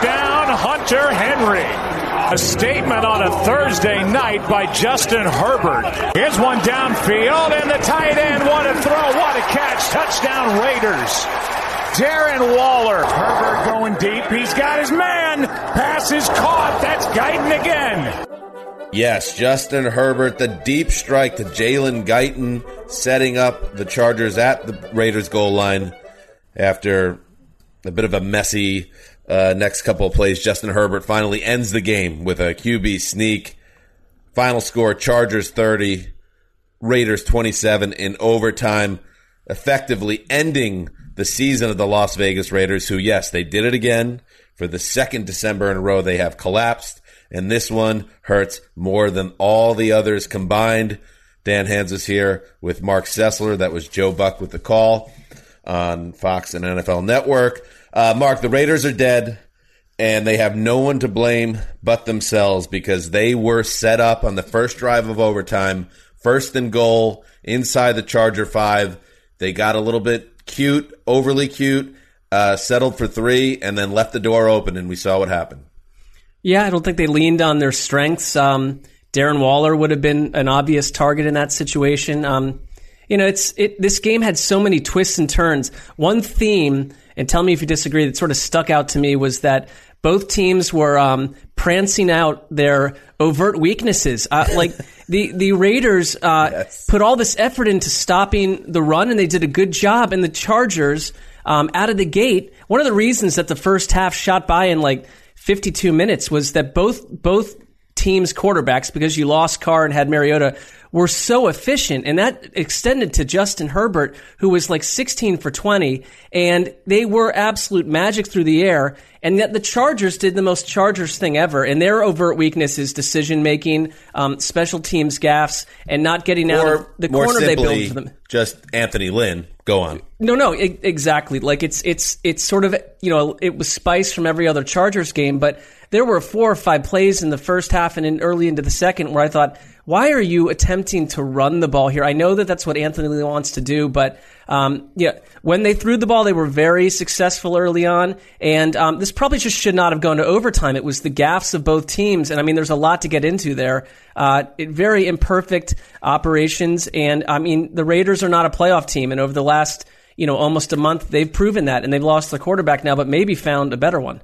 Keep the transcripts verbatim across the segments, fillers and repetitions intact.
Touchdown, Hunter Henry. A statement on a Thursday night by Justin Herbert. Here's one downfield, and the tight end, what a throw, what a catch. Touchdown Raiders. Darren Waller. Herbert going deep. He's got his man. Pass is caught. That's Guyton again. Yes, Justin Herbert, the deep strike to Jalen Guyton, setting up the Chargers at the Raiders goal line after a bit of a messy uh, next couple of plays. Justin Herbert finally ends the game with a Q B sneak. Final score, Chargers thirty, Raiders twenty-seven in overtime, effectively ending the season of the Las Vegas Raiders, who, yes, they did it again. For the second December in a row, they have collapsed, and this one hurts more than all the others combined. Dan Hanzus here with Mark Sessler. That was Joe Buck with the call on Fox and N F L Network. Uh, Mark, the Raiders are dead, and they have no one to blame but themselves because they were set up on the first drive of overtime, first and goal, inside the Charger five. They got a little bit cute, overly cute, uh, settled for three, and then left the door open, and we saw what happened. Yeah, I don't think they leaned on their strengths. Um, Darren Waller would have been an obvious target in that situation. Um, you know, it's it. This game had so many twists and turns. One theme, and tell me if you disagree, that sort of stuck out to me was that both teams were um, prancing out their overt weaknesses. Uh, like the the Raiders uh, yes. put all this effort into stopping the run, and they did a good job. And the Chargers, um, out of the gate, one of the reasons that the first half shot by in like fifty-two minutes was that both both teams' quarterbacks, because you lost Carr and had Mariota, were so efficient, and that extended to Justin Herbert, who was like sixteen for twenty, and they were absolute magic through the air. And yet the Chargers did the most Chargers thing ever, and their overt weakness is decision-making, um, special teams gaffes, and not getting out or, of the more corner simply, they built for them. Just Anthony Lynn. Go on. No, no, I- exactly. Like it's it's it's sort of, you know, it was spice from every other Chargers game, but there were four or five plays in the first half and in early into the second where I thought, why are you attempting to run the ball here? I know that that's what Anthony Lee wants to do, but um, yeah, when they threw the ball, they were very successful early on, and um, this probably just should not have gone to overtime. It was the gaffes of both teams, and I mean, there's a lot to get into there. Uh, it, very imperfect operations, and I mean, the Raiders are not a playoff team, and over the last, you know, almost a month, they've proven that, and they've lost their quarterback now, but maybe found a better one.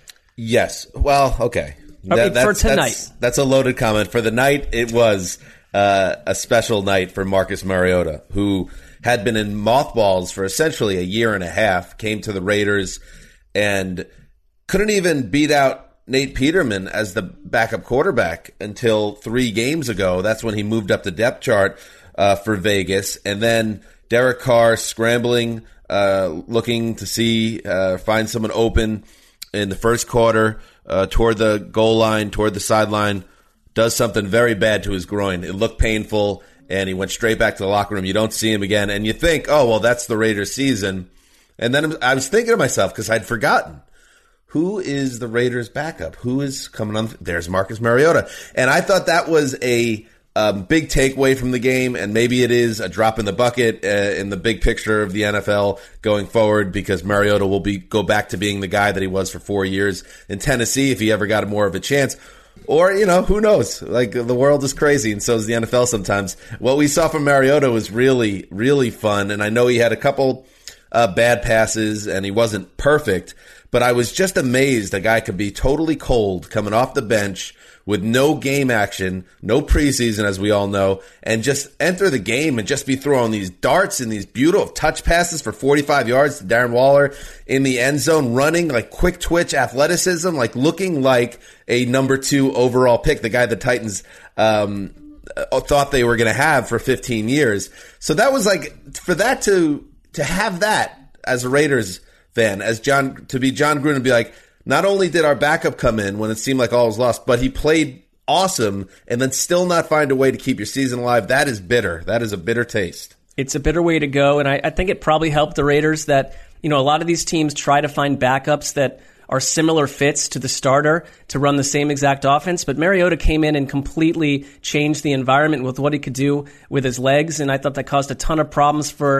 Yes. Well, okay. I mean, that, for that's, tonight. That's, that's a loaded comment. For the night, it was uh, a special night for Marcus Mariota, who had been in mothballs for essentially a year and a half, came to the Raiders, and couldn't even beat out Nate Peterman as the backup quarterback until three games ago. That's when he moved up the depth chart uh, for Vegas. And then Derek Carr scrambling, uh, looking to see, uh, find someone open in the first quarter, uh, toward the goal line, toward the sideline, does something very bad to his groin. It looked painful, and he went straight back to the locker room. You don't see him again, and you think, oh, well, that's the Raiders' season. And then I was thinking to myself, because I'd forgotten, who is the Raiders' backup? Who is coming on? There's Marcus Mariota. And I thought that was a um, big takeaway from the game, and maybe it is a drop in the bucket uh, in the big picture of the N F L going forward, because Mariota will be go back to being the guy that he was for four years in Tennessee if he ever got more of a chance. Or, you know, who knows? Like, the world is crazy, and so is the N F L sometimes. What we saw from Mariota was really, really fun, and I know he had a couple uh, bad passes, and he wasn't perfect, but I was just amazed a guy could be totally cold coming off the bench with no game action, no preseason, as we all know, and just enter the game and just be throwing these darts and these beautiful touch passes for forty-five yards to Darren Waller in the end zone, running like quick twitch athleticism, like looking like a number two overall pick, the guy the Titans um, thought they were going to have for fifteen years. So that was like, for that to to have that as a Raiders fan, as John, to be John Gruden, be like, not only did our backup come in when it seemed like all was lost, but he played awesome and then still not find a way to keep your season alive. That is bitter. That is a bitter taste. It's a bitter way to go, and I, I think it probably helped the Raiders that, you know, a lot of these teams try to find backups that are similar fits to the starter to run the same exact offense, but Mariota came in and completely changed the environment with what he could do with his legs, and I thought that caused a ton of problems for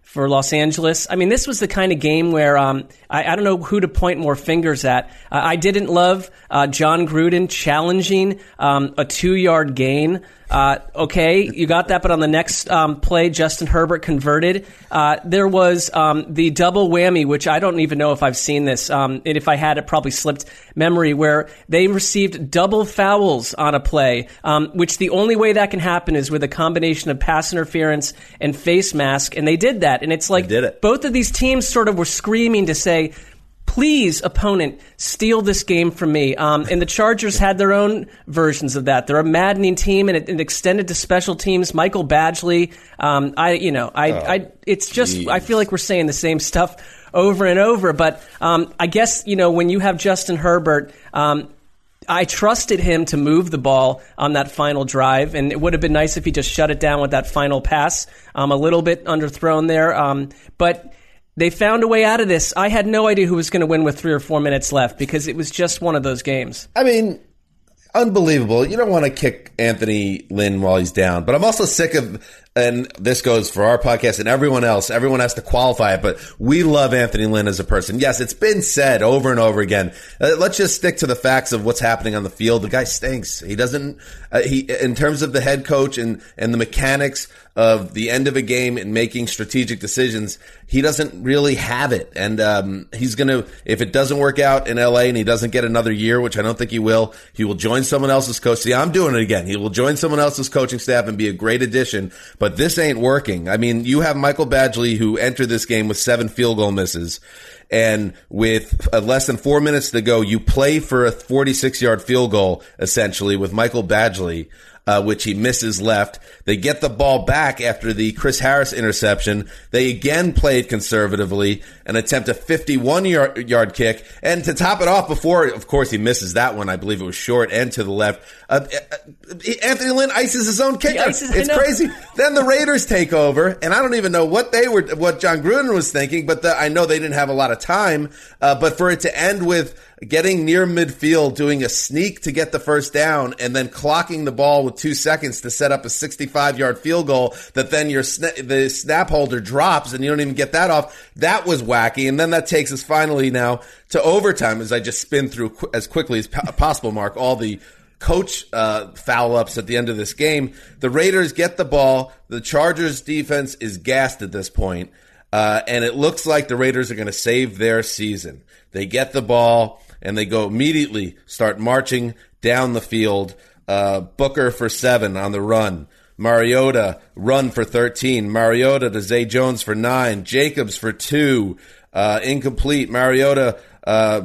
for Los Angeles. I mean, this was the kind of game where um, I, I don't know who to point more fingers at. Uh, I didn't love uh, John Gruden challenging um, a two-yard gain. Uh, okay, you got that, but on the next um, play, Justin Herbert converted. Uh, there was um, the double whammy, which I don't even know if I've seen this. Um, and if I had, it probably slipped memory, where they received double fouls on a play, um, which the only way that can happen is with a combination of pass interference and face mask, and they did that. And it's like did it. Both of these teams sort of were screaming to say, please, opponent, steal this game from me. Um, and the Chargers had their own versions of that. They're a maddening team, and it, it extended to special teams. Michael Badgley, um, I, you know, I, oh, I, it's just, geez. I feel like we're saying the same stuff over and over. But um, I guess, you know, when you have Justin Herbert, um, I trusted him to move the ball on that final drive, and it would have been nice if he just shut it down with that final pass. Um, a little bit underthrown there, um, but they found a way out of this. I had no idea who was going to win with three or four minutes left because it was just one of those games. I mean, unbelievable. You don't want to kick Anthony Lynn while he's down, but I'm also sick of, and this goes for our podcast and everyone else, everyone has to qualify it, but we love Anthony Lynn as a person. Yes, it's been said over and over again. Uh, let's just stick to the facts of what's happening on the field. The guy stinks. He doesn't, uh, he, in terms of the head coach and, and the mechanics of the end of a game and making strategic decisions, he doesn't really have it. And um, he's going to, if it doesn't work out in L A and he doesn't get another year, which I don't think he will, he will join someone else's coach. See, I'm doing it again. He will join someone else's coaching staff and be a great addition. But this ain't working. I mean, you have Michael Badgley, who entered this game with seven field goal misses. And with uh, less than four minutes to go, you play for a forty-six-yard field goal, essentially, with Michael Badgley, uh, which he misses left. They get the ball back after the Chris Harris interception. They again played conservatively and attempt a fifty-one-yard kick. And to top it off, before, of course, he misses that one, I believe it was short and to the left, uh, uh, Anthony Lynn ices his own kicker. Ices, it's crazy. Then the Raiders take over, and I don't even know what they were, what John Gruden was thinking, but the, I know they didn't have a lot of time. Uh, but for it to end with getting near midfield, doing a sneak to get the first down, and then clocking the ball with two seconds to set up a sixty-five-yard field goal that then your sna- the snap holder drops and you don't even get that off. That was wacky. And then that takes us finally now to overtime, as I just spin through qu- as quickly as po- possible, Mark, all the coach uh, foul-ups at the end of this game. The Raiders get the ball. The Chargers defense is gassed at this point, uh, and it looks like the Raiders are going to save their season. They get the ball, and they go immediately start marching down the field. Uh, Booker for seven on the run. Mariota run for thirteen. Mariota to Zay Jones for nine. Jacobs for two. Uh, incomplete. Mariota, uh,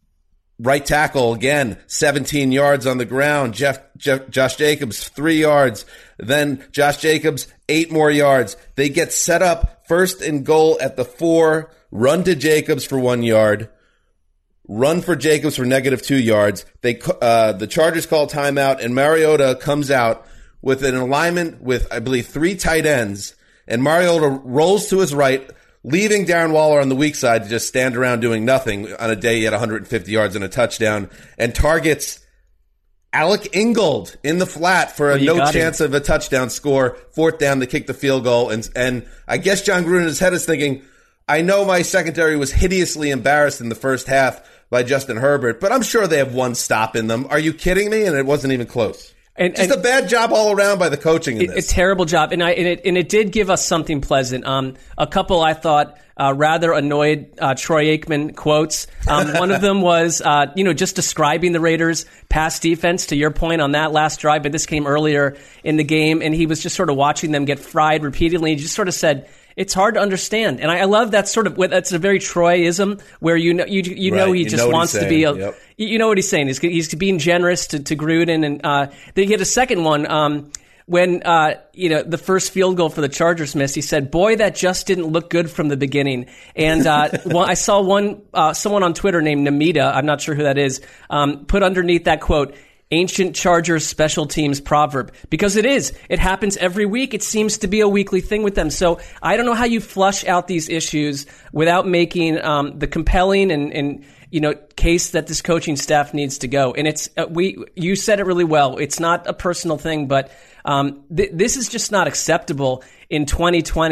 right tackle again, seventeen yards on the ground. Jeff, Jeff, Josh Jacobs, three yards. Then Josh Jacobs, eight more yards. They get set up first and goal at the four. Run to Jacobs for one yard. Run for Jacobs for negative two yards. They uh, the Chargers call timeout, and Mariota comes out with an alignment with, I believe, three tight ends. And Mariota rolls to his right, leaving Darren Waller on the weak side to just stand around doing nothing on a day he had one hundred fifty yards and a touchdown, and targets Alec Ingold in the flat for a well, no chance him. of a touchdown score. Fourth down, they kick the field goal. And, and I guess John Gruden in his head is thinking, I know my secondary was hideously embarrassed in the first half by Justin Herbert, but I'm sure they have one stop in them. Are you kidding me? And it wasn't even close. And, Just and a bad job all around by the coaching in this. A terrible job. And, I, and, it, and it did give us something pleasant. Um, a couple, I thought, uh, rather annoyed uh, Troy Aikman quotes. Um, one of them was, uh, you know, just describing the Raiders' pass defense, to your point on that last drive, but this came earlier in the game, and he was just sort of watching them get fried repeatedly. He just sort of said, it's hard to understand. And I, I love that sort of, that's a very Troyism where you know, you, you right. know he you just know wants to be a, yep. you know what he's saying. He's, he's being generous to, to Gruden. And, uh, they get a second one, um, when, uh, you know, the first field goal for the Chargers missed. He said, boy, that just didn't look good from the beginning. And, uh, well, I saw one, uh, someone on Twitter named Namita, I'm not sure who that is, um, put underneath that quote, ancient Chargers special teams proverb, because it is. It happens every week. It seems to be a weekly thing with them. So I don't know how you flush out these issues without making um, the compelling and, and you know case that this coaching staff needs to go. And it's uh, we. You said it really well. It's not a personal thing, but um, th- this is just not acceptable in twenty twenty.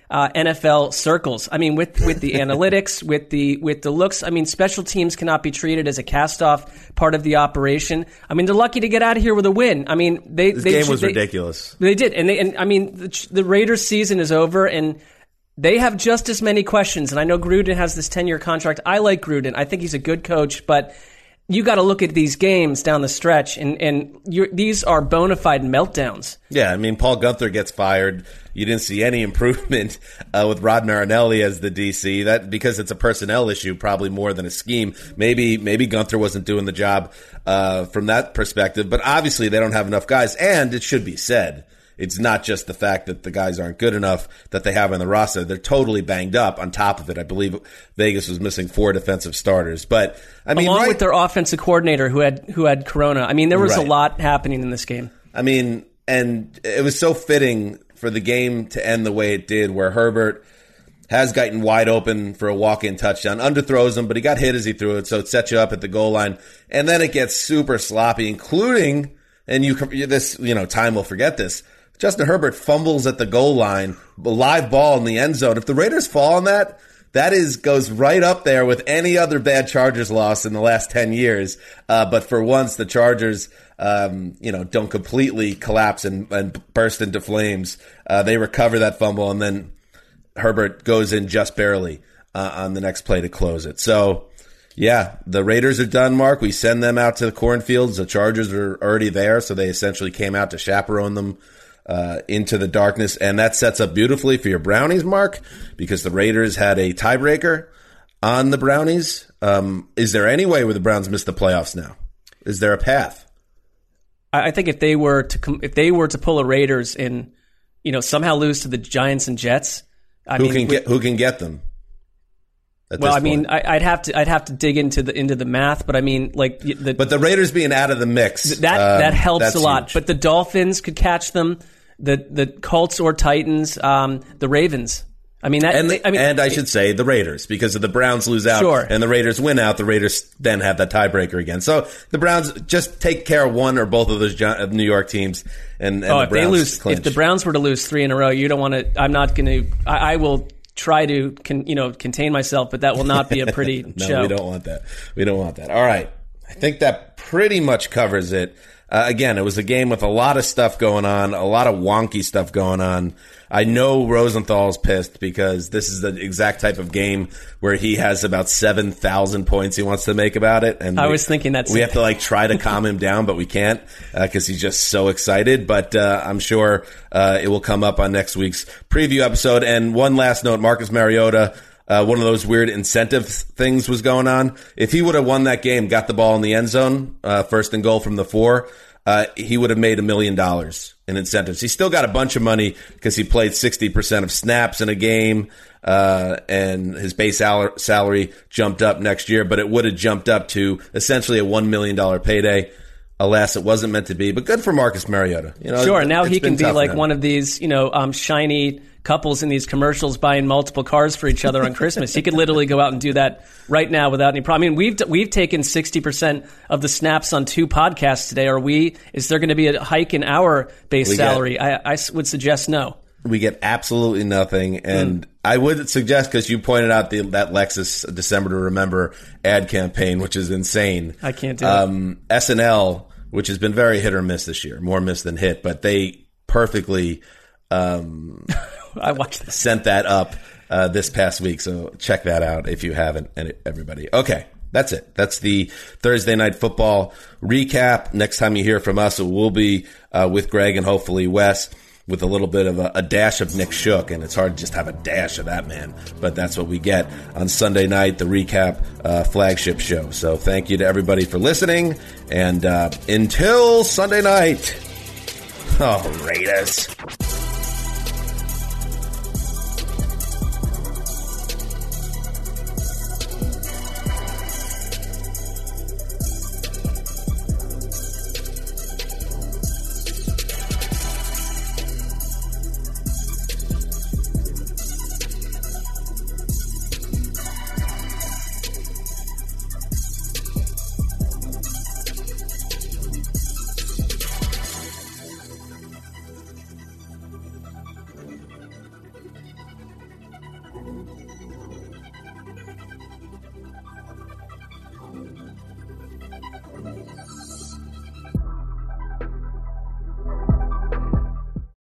uh, N F L circles. I mean, with with the analytics, with the with the looks. I mean, special teams cannot be treated as a cast-off part of the operation. I mean, they're lucky to get out of here with a win. I mean, they this they, game was they, ridiculous. They did, and they and I mean, the, the Raiders' season is over, and they have just as many questions. And I know Gruden has this ten-year contract. I like Gruden. I think he's a good coach, but you got to look at these games down the stretch, and, and you're, these are bona fide meltdowns. Yeah, I mean, Paul Gunther gets fired. You didn't see any improvement uh, with Rod Marinelli as the D C. That because it's a personnel issue, probably more than a scheme. Maybe maybe Gunther wasn't doing the job uh, from that perspective, but obviously they don't have enough guys. And it should be said, it's not just the fact that the guys aren't good enough that they have on the roster. They're totally banged up on top of it. I believe Vegas was missing four defensive starters. But, I mean, Along right, with their offensive coordinator who had who had corona. I mean, there was right. a lot happening in this game. I mean, and it was so fitting for the game to end the way it did, where Herbert has gotten wide open for a walk-in touchdown, underthrows him, but he got hit as he threw it, so it sets you up at the goal line. And then it gets super sloppy, including, and you this, you know, time will forget this, Justin Herbert fumbles at the goal line, a live ball in the end zone. If the Raiders fall on that, that is goes right up there with any other bad Chargers loss in the last ten years. Uh, but for once, the Chargers, um, you know, don't completely collapse and, and burst into flames. Uh, they recover that fumble, and then Herbert goes in just barely uh, on the next play to close it. So, yeah, the Raiders are done, Mark. We send them out to the cornfields. The Chargers are already there, so they essentially came out to chaperone them Uh, into the darkness, and that sets up beautifully for your Brownies, Mark, because the Raiders had a tiebreaker on the Brownies. Um, is there any way where the Browns miss the playoffs now? Is there a path? I think if they were to com- if they were to pull a Raiders and you know somehow lose to the Giants and Jets, I who mean, can we, get who can get them? Well, I mean, I, I'd have to I'd have to dig into the into the math, but I mean, like, the, but the Raiders being out of the mix that um, that helps a lot. Huge. But the Dolphins could catch them, the the Colts or Titans, um, the Ravens. I mean, that, and, the, I mean, and I should say the Raiders, because if the Browns lose out Sure. and the Raiders win out, the Raiders then have that tiebreaker again. So the Browns just take care of one or both of those New York teams, and, and oh, the if Browns they lose, clinch. if the Browns were to lose three in a row, you don't want to. I'm not going to. I, I will try to, con, you know, contain myself, but that will not be a pretty no, show. we don't want that. We don't want that. All right, I think that pretty much covers it. Uh, again, it was a game with a lot of stuff going on, a lot of wonky stuff going on. I know Rosenthal's pissed because this is the exact type of game where he has about seven thousand points he wants to make about it. And I we, was thinking that's we have to like try to calm him down, but we can't because uh, he's just so excited. But uh, I'm sure uh, it will come up on next week's preview episode. And one last note, Marcus Mariota, Uh, one of those weird incentive things was going on. If he would have won that game, got the ball in the end zone, uh, first and goal from the four, uh, he would have made a million dollars in incentives. He still got a bunch of money because he played sixty percent of snaps in a game, uh, and his base sal- salary jumped up next year, but it would have jumped up to essentially a one million dollars payday. Alas, it wasn't meant to be, but good for Marcus Mariota. You know, sure, now it's he can been be tough like for him. one of these, you know, um, shiny couples in these commercials buying multiple cars for each other on Christmas. He could literally go out and do that right now without any problem. I mean, we've we've taken sixty percent of the snaps on two podcasts today. Are we? Is there going to be a hike in our base We salary? get- I, I would suggest no. We get absolutely nothing, and mm. I would suggest, because you pointed out the, that Lexus December to Remember ad campaign, which is insane. I can't do um, it. S N L, which has been very hit or miss this year, more miss than hit, but they perfectly um, I watched that. sent that up uh, this past week, so check that out if you haven't, and everybody. Okay, that's it. That's the Thursday Night Football recap. Next time you hear from us, it will be uh, with Greg and hopefully Wes, with a little bit of a, a dash of Nick Shook, and it's hard to just have a dash of that man, but that's what we get on Sunday night, the recap uh, flagship show. So thank you to everybody for listening, and uh, until Sunday night, oh, Raiders.